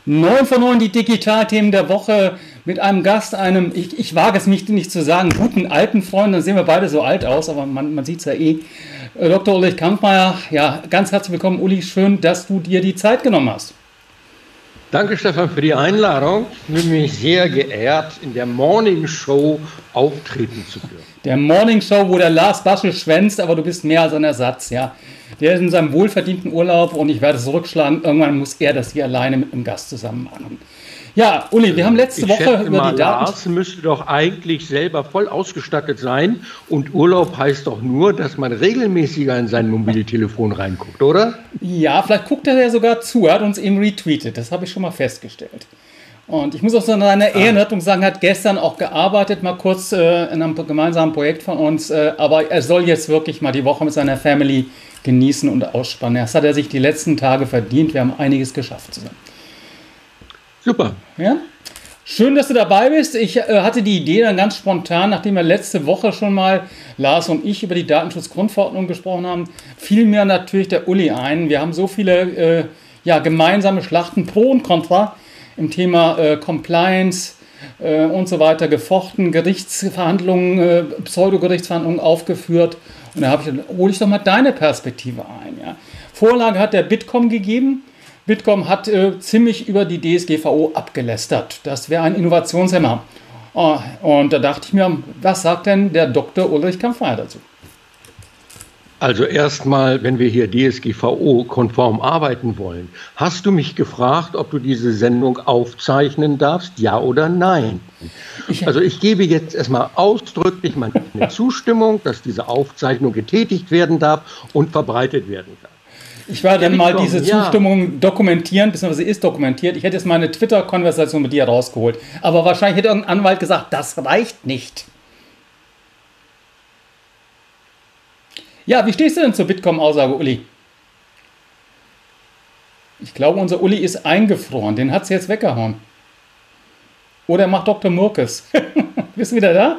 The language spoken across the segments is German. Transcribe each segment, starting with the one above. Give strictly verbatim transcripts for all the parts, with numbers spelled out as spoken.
neun von neun, die Digitalthemen der Woche mit einem Gast, einem, ich, ich wage es nicht, nicht zu sagen, guten alten Freund, dann sehen wir beide so alt aus, aber man, man sieht es ja eh. Doktor Ulrich Kampmeier, ja, ganz herzlich willkommen, Uli, schön, dass du dir die Zeit genommen hast. Danke, Stefan, für die Einladung. Ich bin mich sehr geehrt, in der Morning Show auftreten zu dürfen. Der Morning Show, wo der Lars Baschel schwänzt, aber du bist mehr als ein Ersatz, ja. Der ist in seinem wohlverdienten Urlaub und ich werde es zurückschlagen. Irgendwann muss er das hier alleine mit einem Gast zusammen machen. Ja, Uli, wir haben letzte ich Woche über mal, die Daten... Lars müsste doch eigentlich selber voll ausgestattet sein und Urlaub heißt doch nur, dass man regelmäßiger in sein Mobiltelefon reinguckt, oder? Ja, vielleicht guckt er ja sogar zu, er hat uns eben retweetet, das habe ich schon mal festgestellt. Und ich muss auch so in einer Ehrenrettung sagen, er hat gestern auch gearbeitet, mal kurz äh, in einem gemeinsamen Projekt von uns, äh, aber er soll jetzt wirklich mal die Woche mit seiner Family genießen und ausspannen. Das hat er sich die letzten Tage verdient, wir haben einiges geschafft zusammen. Super. Ja? Schön, dass du dabei bist. Ich äh, hatte die Idee dann ganz spontan, nachdem wir letzte Woche schon mal Lars und ich über die Datenschutzgrundverordnung gesprochen haben, fiel mir natürlich der Uli ein. Wir haben so viele äh, ja, gemeinsame Schlachten pro und contra im Thema äh, Compliance äh, und so weiter gefochten, Gerichtsverhandlungen, äh, Pseudo-Gerichtsverhandlungen aufgeführt. Und da habe ich dann, hole ich doch mal deine Perspektive ein. Ja? Vorlage hat der Bitkom gegeben. Bitkom hat äh, ziemlich über die D S G V O abgelästert. Das wäre ein Innovationshemmer. Oh, und da dachte ich mir, was sagt denn der Doktor Ulrich Kampmeier dazu? Also erstmal, wenn wir hier D S G V O-konform arbeiten wollen, hast du mich gefragt, ob du diese Sendung aufzeichnen darfst, ja oder nein? Ich, also ich gebe jetzt erstmal ausdrücklich meine Zustimmung, dass diese Aufzeichnung getätigt werden darf und verbreitet werden kann. Ich werde dann mal diese ja. Zustimmung dokumentieren, beziehungsweise ist dokumentiert. Ich hätte jetzt meine Twitter-Konversation mit dir rausgeholt. Aber wahrscheinlich hätte irgendein Anwalt gesagt, das reicht nicht. Ja, wie stehst du denn zur Bitkom-Aussage, Uli? Ich glaube, unser Uli ist eingefroren. Den hat sie jetzt weggehauen. Oder macht Doktor Murkes. Bist du wieder da?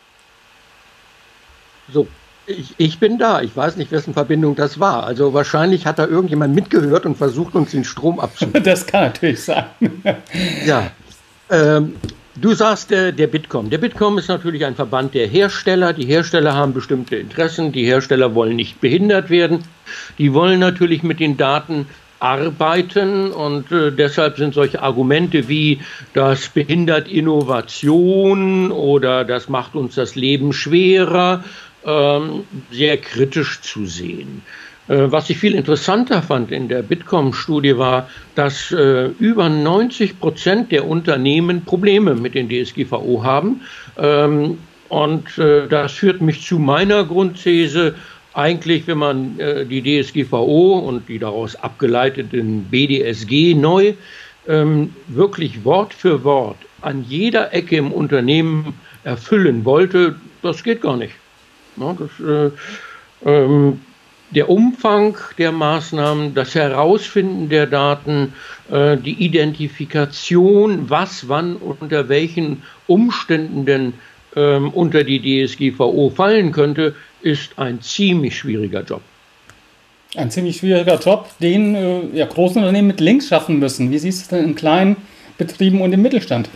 So. Ich, ich bin da. Ich weiß nicht, wessen Verbindung das war. Also wahrscheinlich hat da irgendjemand mitgehört und versucht, uns den Strom abzunehmen. Das kann natürlich sein. Ja. Ähm, du sagst, der, der Bitkom. Der Bitkom ist natürlich ein Verband der Hersteller. Die Hersteller haben bestimmte Interessen. Die Hersteller wollen nicht behindert werden. Die wollen natürlich mit den Daten arbeiten und äh, deshalb sind solche Argumente wie, das behindert Innovation oder das macht uns das Leben schwerer, sehr kritisch zu sehen. Was ich viel interessanter fand in der Bitkom-Studie war, dass äh, über neunzig Prozent der Unternehmen Probleme mit den D S G V O haben. Ähm, und äh, das führt mich zu meiner Grundthese, eigentlich, wenn man äh, die D S G V O und die daraus abgeleiteten B D S G neu ähm, wirklich Wort für Wort an jeder Ecke im Unternehmen erfüllen wollte, das geht gar nicht. Ja, das, äh, ähm, der Umfang der Maßnahmen, das Herausfinden der Daten, äh, die Identifikation, was wann unter welchen Umständen denn ähm, unter die D S G V O fallen könnte, ist ein ziemlich schwieriger Job. Ein ziemlich schwieriger Job, den äh, ja, großen Unternehmen mit links schaffen müssen. Wie siehst du es denn in kleinen Betrieben und im Mittelstand?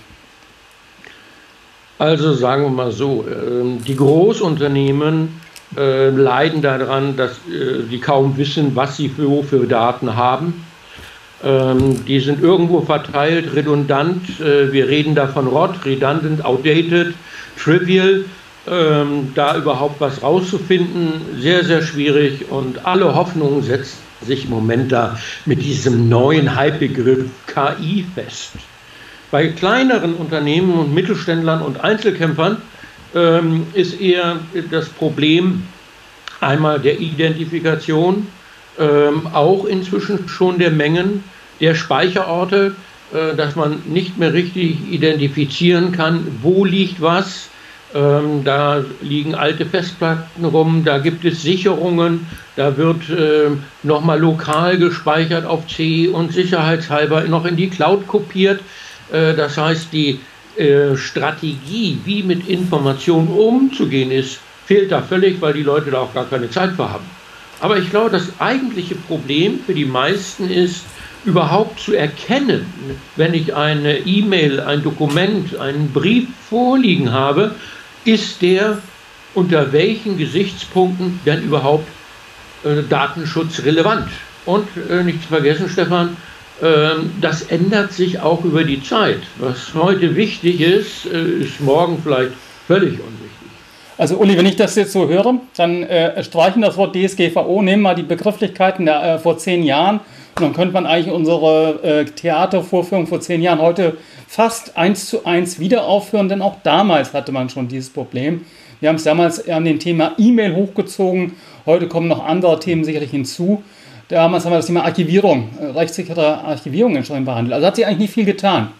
Also sagen wir mal so, die Großunternehmen äh, leiden daran, dass äh, die kaum wissen, was sie für, für Daten haben. Ähm, die sind irgendwo verteilt, redundant, äh, wir reden da von R O T, redundant, outdated, trivial. Ähm, da überhaupt was rauszufinden, sehr, sehr schwierig und alle Hoffnungen setzen sich im Moment da mit diesem neuen Hypebegriff K I fest. Bei kleineren Unternehmen und Mittelständlern und Einzelkämpfern ähm, ist eher das Problem einmal der Identifikation, ähm, auch inzwischen schon der Mengen, der Speicherorte, äh, dass man nicht mehr richtig identifizieren kann, wo liegt was. Ähm, da liegen alte Festplatten rum, da gibt es Sicherungen, da wird äh, nochmal lokal gespeichert auf C und sicherheitshalber noch in die Cloud kopiert. Das heißt, die äh, Strategie, wie mit Informationen umzugehen ist, fehlt da völlig, weil die Leute da auch gar keine Zeit für haben. Aber ich glaube, das eigentliche Problem für die meisten ist, überhaupt zu erkennen, wenn ich eine E-Mail, ein Dokument, einen Brief vorliegen habe, ist der unter welchen Gesichtspunkten denn überhaupt äh, datenschutzrelevant. Und äh, nicht zu vergessen, Stefan, äh, das ändert sich auch über die Zeit. Was heute wichtig ist, äh, ist morgen vielleicht völlig unwichtig. Also Uli, wenn ich das jetzt so höre, dann äh, streichen das Wort D S G V O, nehmen mal die Begrifflichkeiten der, äh, vor zehn Jahren und dann könnte man eigentlich unsere äh, Theatervorführung vor zehn Jahren heute fast eins zu eins wieder aufführen, denn auch damals hatte man schon dieses Problem. Wir haben es damals an dem Thema E-Mail hochgezogen, heute kommen noch andere Themen sicherlich hinzu. Damals haben wir das Thema Archivierung, äh, rechtssichere Archivierung entsprechend behandelt. Also hat sich eigentlich nicht viel getan.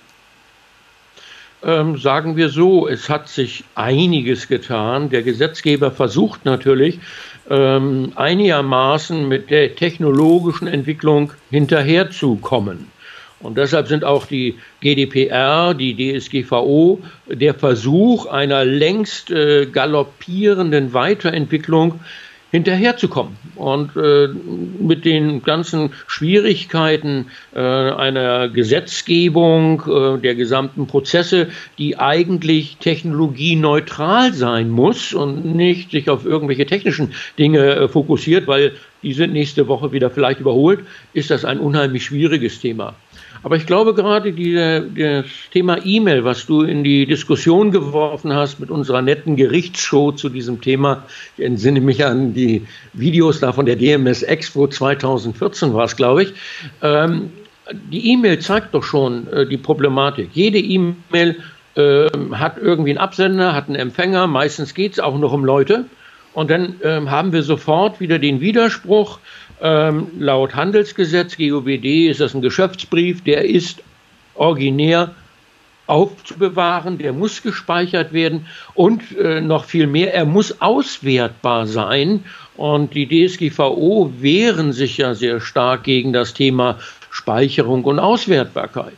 Ähm, sagen wir so, es hat sich einiges getan. Der Gesetzgeber versucht natürlich ähm, einigermaßen mit der technologischen Entwicklung hinterherzukommen. Und deshalb sind auch die G D P R, die D S G V O, der Versuch einer längst äh, galoppierenden Weiterentwicklung hinterherzukommen. Und äh, mit den ganzen Schwierigkeiten äh, einer Gesetzgebung, äh, der gesamten Prozesse, die eigentlich technologieneutral sein muss und nicht sich auf irgendwelche technischen Dinge äh, fokussiert, weil die sind nächste Woche wieder vielleicht überholt, ist das ein unheimlich schwieriges Thema. Aber ich glaube gerade die, das Thema E-Mail, was du in die Diskussion geworfen hast mit unserer netten Gerichtsshow zu diesem Thema, ich entsinne mich an die Videos da von der D M S Expo zweitausendvierzehn war es, glaube ich, ähm, die E-Mail zeigt doch schon äh, die Problematik. Jede E-Mail äh, hat irgendwie einen Absender, hat einen Empfänger, meistens geht es auch noch um Leute. Und dann ähm, haben wir sofort wieder den Widerspruch. Ähm, laut Handelsgesetz, G O B D, ist das ein Geschäftsbrief, der ist originär aufzubewahren, der muss gespeichert werden und äh, noch viel mehr, er muss auswertbar sein. Und die D S G V O wehren sich ja sehr stark gegen das Thema Speicherung und Auswertbarkeit.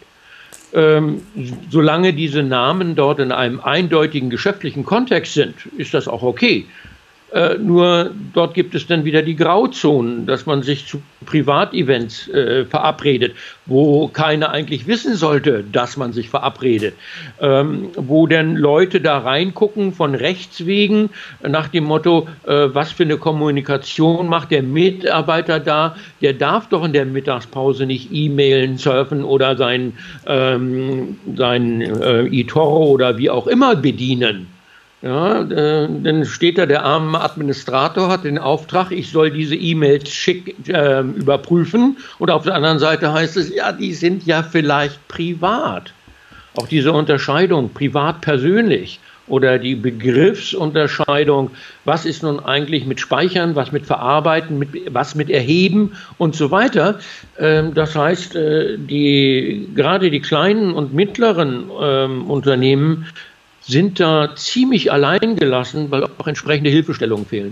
Ähm, solange diese Namen dort in einem eindeutigen geschäftlichen Kontext sind, ist das auch okay. Äh, nur dort gibt es dann wieder die Grauzonen, dass man sich zu Privatevents äh, verabredet, wo keiner eigentlich wissen sollte, dass man sich verabredet, ähm, wo dann Leute da reingucken von Rechts wegen nach dem Motto, äh, was für eine Kommunikation macht der Mitarbeiter da, der darf doch in der Mittagspause nicht E-Mailen, surfen oder sein, ähm, sein äh, eToro oder wie auch immer bedienen. Ja, äh, dann steht da, der arme Administrator hat den Auftrag, ich soll diese E-Mails schick äh, überprüfen. Und auf der anderen Seite heißt es, ja, die sind ja vielleicht privat. Auch diese Unterscheidung, privat-persönlich oder die Begriffsunterscheidung, was ist nun eigentlich mit Speichern, was mit Verarbeiten, mit, was mit Erheben und so weiter. Ähm, das heißt, äh, die, gerade die kleinen und mittleren ähm, Unternehmen sind da ziemlich allein gelassen, weil auch entsprechende Hilfestellungen fehlen.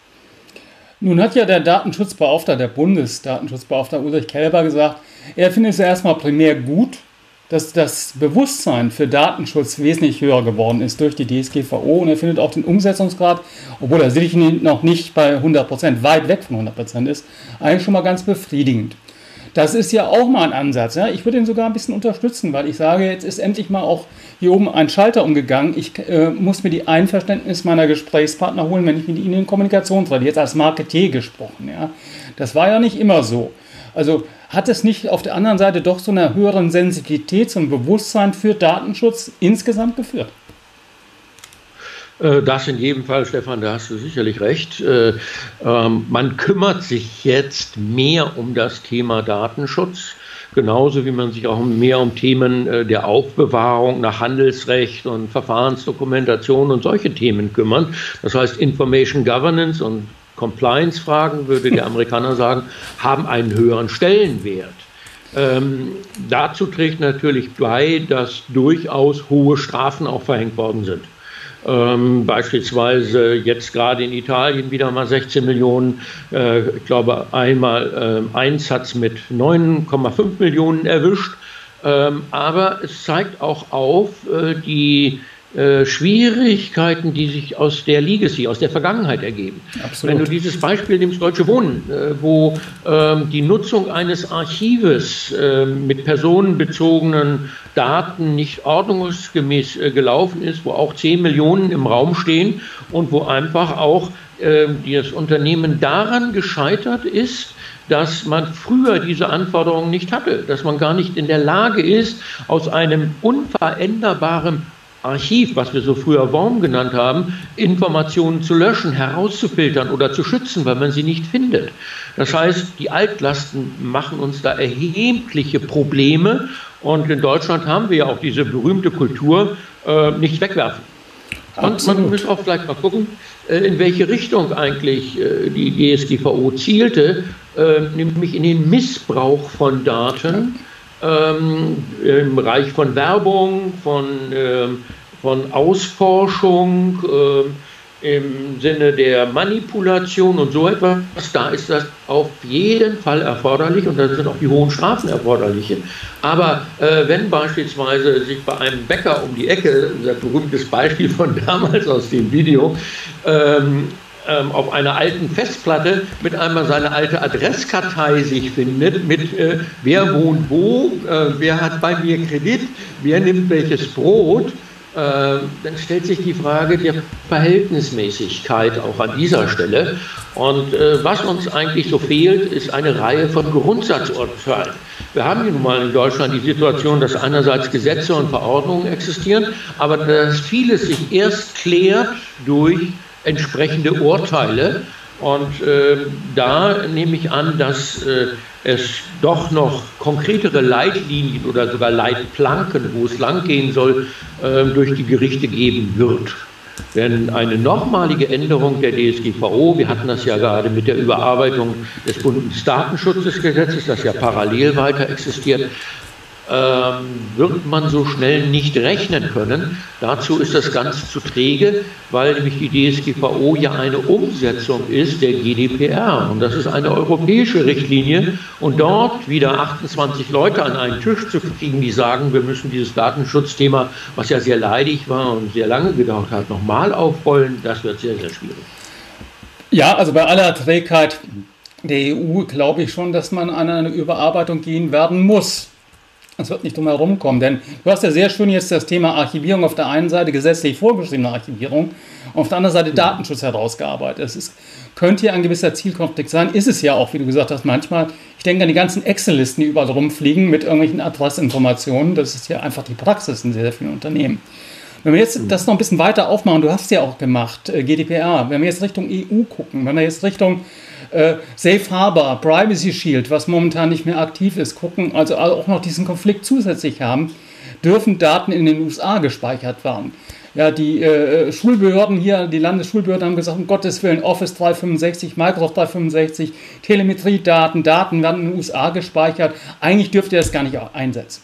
Nun hat ja der Datenschutzbeauftragte, der Bundesdatenschutzbeauftragte Ulrich Kelber gesagt, er findet es erstmal primär gut, dass das Bewusstsein für Datenschutz wesentlich höher geworden ist durch die D S G V O und er findet auch den Umsetzungsgrad, obwohl er sicherlich noch nicht bei hundert Prozent, weit weg von hundert Prozent ist, eigentlich schon mal ganz befriedigend. Das ist ja auch mal ein Ansatz. Ja? Ich würde ihn sogar ein bisschen unterstützen, weil ich sage, jetzt ist endlich mal auch hier oben ein Schalter umgegangen. Ich äh, muss mir die Einverständnis meiner Gesprächspartner holen, wenn ich mit ihnen in Kommunikation trete. Jetzt als Marketier gesprochen. Ja? Das war ja nicht immer so. Also hat es nicht auf der anderen Seite doch zu einer höheren Sensibilität zum Bewusstsein für Datenschutz insgesamt geführt? Das in jedem Fall, Stefan, da hast du sicherlich recht. Man kümmert sich jetzt mehr um das Thema Datenschutz, genauso wie man sich auch mehr um Themen der Aufbewahrung nach Handelsrecht und Verfahrensdokumentation und solche Themen kümmert. Das heißt, Information Governance und Compliance-Fragen, würde der Amerikaner sagen, haben einen höheren Stellenwert. Ähm, dazu trägt natürlich bei, dass durchaus hohe Strafen auch verhängt worden sind. Ähm, beispielsweise jetzt gerade in Italien wieder mal sechzehn Millionen, äh, ich glaube einmal äh, eins hat es mit neun Komma fünf Millionen erwischt, ähm, aber es zeigt auch auf, äh, die äh, Schwierigkeiten, die sich aus der Legacy, aus der Vergangenheit ergeben. Absolut. Wenn du dieses Beispiel nimmst, Deutsche Wohnen, äh, wo ähm, die Nutzung eines Archives äh, mit personenbezogenen Daten nicht ordnungsgemäß äh, gelaufen ist, wo auch zehn Millionen im Raum stehen und wo einfach auch äh, das Unternehmen daran gescheitert ist, dass man früher diese Anforderungen nicht hatte, dass man gar nicht in der Lage ist, aus einem unveränderbaren Archiv, was wir so früher Worm genannt haben, Informationen zu löschen, herauszufiltern oder zu schützen, weil man sie nicht findet. Das heißt, die Altlasten machen uns da erhebliche Probleme und in Deutschland haben wir ja auch diese berühmte Kultur, äh, nicht wegwerfen. Und man muss auch vielleicht mal gucken, in welche Richtung eigentlich die D S G V O zielte, nämlich in den Missbrauch von Daten ähm, im Bereich von Werbung, von, ähm, von Ausforschung, ähm, im Sinne der Manipulation und so etwas. Da ist das auf jeden Fall erforderlich und da sind auch die hohen Strafen erforderlich. Aber äh, wenn beispielsweise sich bei einem Bäcker um die Ecke, unser berühmtes Beispiel von damals aus dem Video, ähm, ähm, auf einer alten Festplatte mit einmal seine alte Adresskartei sich findet, mit äh, wer wohnt wo, äh, wer hat bei mir Kredit, wer nimmt welches Brot, dann stellt sich die Frage der Verhältnismäßigkeit auch an dieser Stelle. Und äh, was uns eigentlich so fehlt, ist eine Reihe von Grundsatzurteilen. Wir haben hier nun mal in Deutschland die Situation, dass einerseits Gesetze und Verordnungen existieren, aber dass vieles sich erst klärt durch entsprechende Urteile. Und äh, da nehme ich an, dass äh, es doch noch konkretere Leitlinien oder sogar Leitplanken, wo es langgehen soll, äh, durch die Gerichte geben wird. Denn eine nochmalige Änderung der D S G V O, wir hatten das ja gerade mit der Überarbeitung des Bundesdatenschutzgesetzes, das ja parallel weiter existiert, ähm, wird man so schnell nicht rechnen können. Dazu ist das ganz zu träge, weil nämlich die D S G V O ja eine Umsetzung ist der G D P R. Und das ist eine europäische Richtlinie. Und dort wieder achtundzwanzig Leute an einen Tisch zu kriegen, die sagen, wir müssen dieses Datenschutzthema, was ja sehr leidig war und sehr lange gedauert hat, nochmal aufrollen, das wird sehr, sehr schwierig. Ja, also bei aller Trägheit der E U glaube ich schon, dass man an eine Überarbeitung gehen werden muss. Es wird nicht drum herum kommen, denn du hast ja sehr schön jetzt das Thema Archivierung auf der einen Seite, gesetzlich vorgeschriebene Archivierung, und auf der anderen Seite Datenschutz herausgearbeitet. Es ist, könnte ja ein gewisser Zielkonflikt sein, ist es ja auch, wie du gesagt hast, manchmal. Ich denke an die ganzen Excel-Listen, die überall rumfliegen mit irgendwelchen Adressinformationen. Das ist ja einfach die Praxis in sehr, sehr vielen Unternehmen. Wenn wir jetzt das noch ein bisschen weiter aufmachen, du hast es ja auch gemacht, G D P R, wenn wir jetzt Richtung E U gucken, wenn wir jetzt Richtung Äh, Safe Harbor, Privacy Shield, was momentan nicht mehr aktiv ist, gucken, also auch noch diesen Konflikt zusätzlich haben, dürfen Daten in den U S A gespeichert werden. Ja, die äh, Schulbehörden hier, die Landesschulbehörden haben gesagt, um Gottes Willen, Office dreihundertfünfundsechzig, Microsoft dreihundertfünfundsechzig, Telemetriedaten, Daten werden in den U S A gespeichert. Eigentlich dürft ihr das gar nicht einsetzen.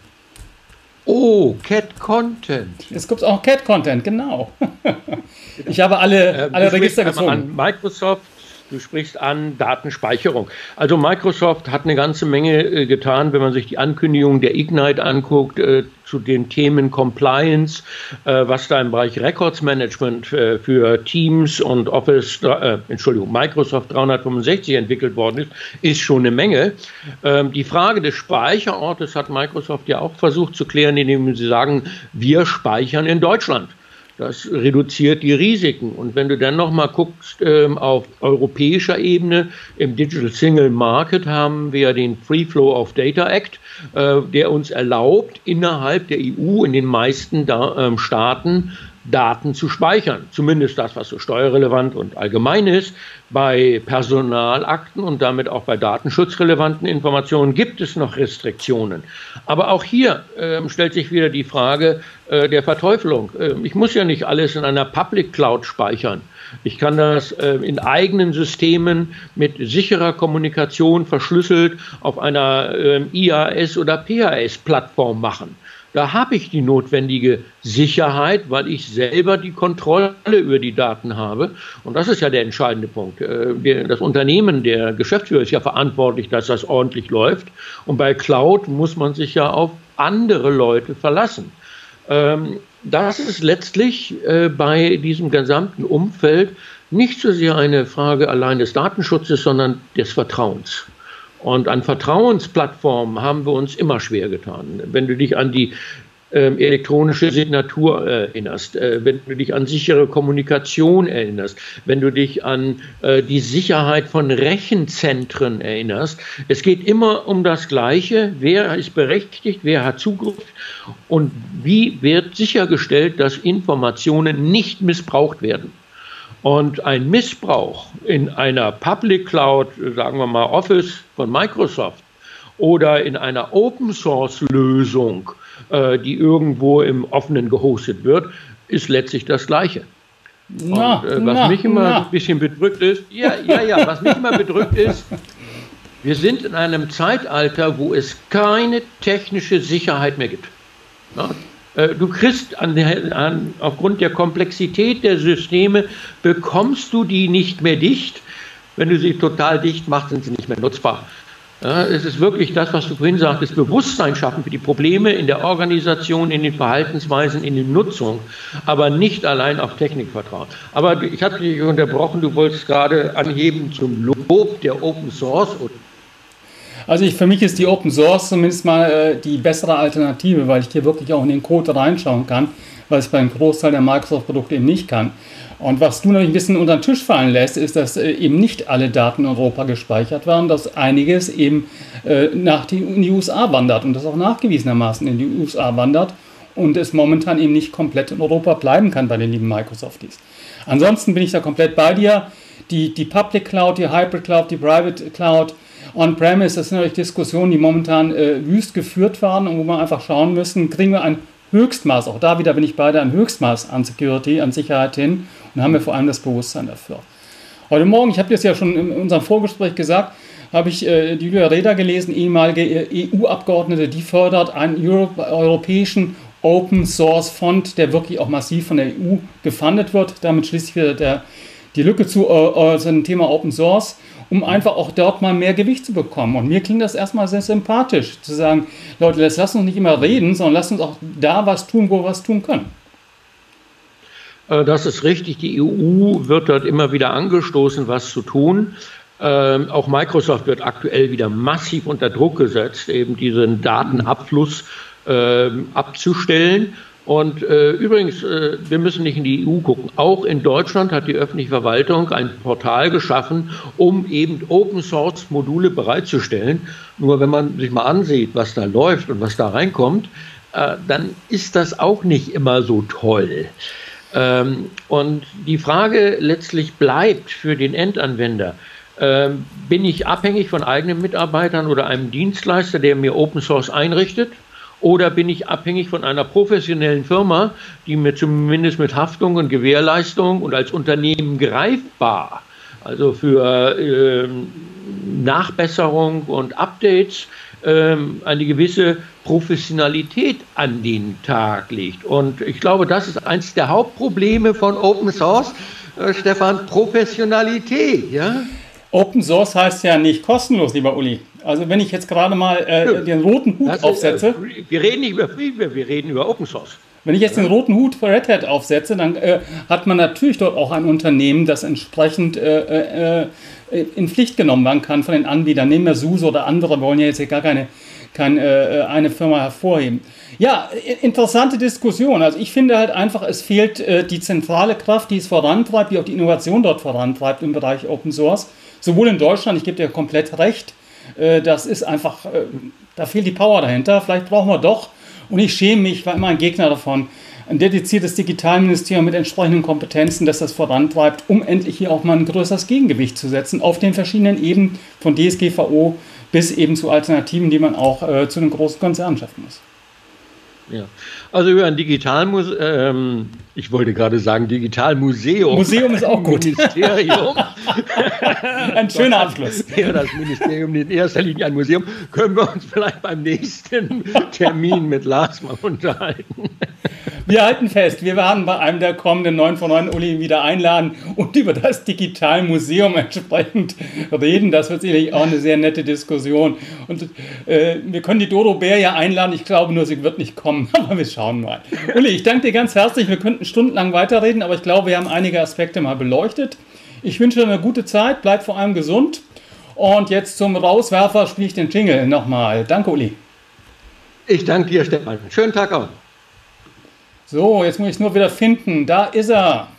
Oh, Cat Content. Es gibt auch Cat Content, genau. Ich habe alle, alle Register gezogen. An Microsoft. Du sprichst an Datenspeicherung. Also Microsoft hat eine ganze Menge äh, getan, wenn man sich die Ankündigung der Ignite anguckt, äh, zu den Themen Compliance, äh, was da im Bereich Records Management äh, für Teams und Office, äh, Entschuldigung, Microsoft dreihundertfünfundsechzig entwickelt worden ist, ist schon eine Menge. Ähm, die Frage des Speicherortes hat Microsoft ja auch versucht zu klären, indem sie sagen, wir speichern in Deutschland. Das reduziert die Risiken. Und wenn du dann noch mal guckst, ähm, auf europäischer Ebene, im Digital Single Market haben wir den Free Flow of Data Act, äh, der uns erlaubt, innerhalb der E U in den meisten da, ähm, Staaten Daten zu speichern. Zumindest das, was so steuerrelevant und allgemein ist. Bei Personalakten und damit auch bei datenschutzrelevanten Informationen gibt es noch Restriktionen. Aber auch hier äh, stellt sich wieder die Frage äh, der Verteufelung. Äh, ich muss ja nicht alles in einer Public Cloud speichern. Ich kann das äh, in eigenen Systemen mit sicherer Kommunikation verschlüsselt auf einer äh, I A S- oder P A S-Plattform machen. Da habe ich die notwendige Sicherheit, weil ich selber die Kontrolle über die Daten habe. Und das ist ja der entscheidende Punkt. Das Unternehmen, der Geschäftsführer ist ja verantwortlich, dass das ordentlich läuft. Und bei Cloud muss man sich ja auf andere Leute verlassen. das ist letztlich äh, bei diesem gesamten Umfeld nicht so sehr eine Frage allein des Datenschutzes, sondern des Vertrauens. Und an Vertrauensplattformen haben wir uns immer schwer getan. Wenn du dich an die ähm, elektronische Signatur äh, erinnerst, äh, wenn du dich an sichere Kommunikation erinnerst, wenn du dich an äh, die Sicherheit von Rechenzentren erinnerst. Es geht immer um das Gleiche. Wer ist berechtigt, wer hat Zugriff und wie wird sichergestellt, dass Informationen nicht missbraucht werden. Und ein Missbrauch in einer Public Cloud, sagen wir mal Office von Microsoft oder in einer Open-Source-Lösung, äh, die irgendwo im Offenen gehostet wird, ist letztlich das Gleiche. Na, Und äh, was na, mich immer na. ein bisschen bedrückt ist, ja, ja, ja, was mich immer bedrückt ist, wir sind in einem Zeitalter, wo es keine technische Sicherheit mehr gibt. Ja? Du kriegst an der, an, aufgrund der Komplexität der Systeme, bekommst du die nicht mehr dicht. Wenn du sie total dicht machst, sind sie nicht mehr nutzbar. Ja, es ist wirklich das, was du vorhin sagtest, Bewusstsein schaffen für die Probleme in der Organisation, in den Verhaltensweisen, in der Nutzung, aber nicht allein auf Technik vertrauen. Aber ich habe dich unterbrochen, du wolltest gerade anheben zum Lob der Open Source. Also ich, für mich ist die Open Source zumindest mal äh, die bessere Alternative, weil ich hier wirklich auch in den Code reinschauen kann, was ich beim Großteil der Microsoft-Produkte eben nicht kann. Und was du natürlich ein bisschen unter den Tisch fallen lässt, ist, dass äh, eben nicht alle Daten in Europa gespeichert werden, dass einiges eben äh, nach die, in die U S A wandert und das auch nachgewiesenermaßen in die U S A wandert und es momentan eben nicht komplett in Europa bleiben kann bei den lieben Microsofties. Ansonsten bin ich da komplett bei dir. Die, die Public Cloud, die Hybrid Cloud, die Private Cloud, On-Premise, das sind natürlich Diskussionen, die momentan äh, wüst geführt werden und wo wir einfach schauen müssen, kriegen wir ein Höchstmaß, auch da wieder bin ich beide, ein Höchstmaß an Security, an Sicherheit hin und haben wir vor allem das Bewusstsein dafür. Heute Morgen, ich habe das ja schon in unserem Vorgespräch gesagt, habe ich äh, die Julia Reda gelesen, ehemalige E U-Abgeordnete, die fördert einen Euro europäischen Open Source Fond, der wirklich auch massiv von der E U gefundet wird. Damit schließt sich wieder der, die Lücke zu äh, äh, zum Thema Open Source, um einfach auch dort mal mehr Gewicht zu bekommen. Und mir klingt das erstmal sehr sympathisch, zu sagen, Leute, lasst uns nicht immer reden, sondern lasst uns auch da was tun, wo wir was tun können. Das ist richtig. Die E U wird dort immer wieder angestoßen, was zu tun. Ähm, auch Microsoft wird aktuell wieder massiv unter Druck gesetzt, eben diesen Datenabfluss äh, abzustellen. Und äh, übrigens, äh, wir müssen nicht in die E U gucken. Auch in Deutschland hat die öffentliche Verwaltung ein Portal geschaffen, um eben Open-Source-Module bereitzustellen. Nur wenn man sich mal ansieht, was da läuft und was da reinkommt, äh, dann ist das auch nicht immer so toll. Ähm, und die Frage letztlich bleibt für den Endanwender, äh, bin ich abhängig von eigenen Mitarbeitern oder einem Dienstleister, der mir Open-Source einrichtet? Oder bin ich abhängig von einer professionellen Firma, die mir zumindest mit Haftung und Gewährleistung und als Unternehmen greifbar, also für äh, Nachbesserung und Updates, äh, eine gewisse Professionalität an den Tag legt. Und ich glaube, das ist eines der Hauptprobleme von Open Source, äh, Stefan, Professionalität, ja? Open Source heißt ja nicht kostenlos, lieber Uli. Also wenn ich jetzt gerade mal äh, den roten Hut das aufsetze. Ist, äh, wir reden nicht über Freeware, wir reden über Open Source. Wenn ich jetzt den roten Hut für Red Hat aufsetze, dann äh, hat man natürlich dort auch ein Unternehmen, das entsprechend äh, äh, in Pflicht genommen werden kann von den Anbietern. Nehmen wir SUSE oder andere, wollen ja jetzt hier gar keine, keine äh, eine Firma hervorheben. Ja, interessante Diskussion. Also ich finde halt einfach, es fehlt äh, die zentrale Kraft, die es vorantreibt, die auch die Innovation dort vorantreibt im Bereich Open Source. Sowohl in Deutschland, ich gebe dir komplett recht, äh, das ist einfach, äh, da fehlt die Power dahinter. Vielleicht brauchen wir doch, und ich schäme mich, war immer ein Gegner davon, ein dediziertes Digitalministerium mit entsprechenden Kompetenzen, das das vorantreibt, um endlich hier auch mal ein größeres Gegengewicht zu setzen auf den verschiedenen Ebenen von D S G V O bis eben zu Alternativen, die man auch äh, zu den großen Konzernen schaffen muss. Ja, also über ein Digitalmuseum, ähm, ich wollte gerade sagen Digitalmuseum. Museum ist auch gut. Ministerium Ein schöner Abschluss. Ja, das Ministerium in erster Linie ein Museum. Können wir uns vielleicht beim nächsten Termin mit Lars mal unterhalten. Wir halten fest, wir werden bei einem der kommenden neun von neun Uli wieder einladen und über das Digitalmuseum entsprechend reden. Das wird sicherlich auch eine sehr nette Diskussion. Und äh, wir können die Dodo Bär ja einladen. Ich glaube nur, sie wird nicht kommen. Aber wir schauen mal. Uli, ich danke dir ganz herzlich. Wir könnten stundenlang weiterreden, aber ich glaube, wir haben einige Aspekte mal beleuchtet. Ich wünsche dir eine gute Zeit. Bleib vor allem gesund. Und jetzt zum Rauswerfer spiele ich den Jingle nochmal. Danke, Uli. Ich danke dir, Stefan. Schönen Tag auch. So, jetzt muss ich es nur wieder finden. Da ist er.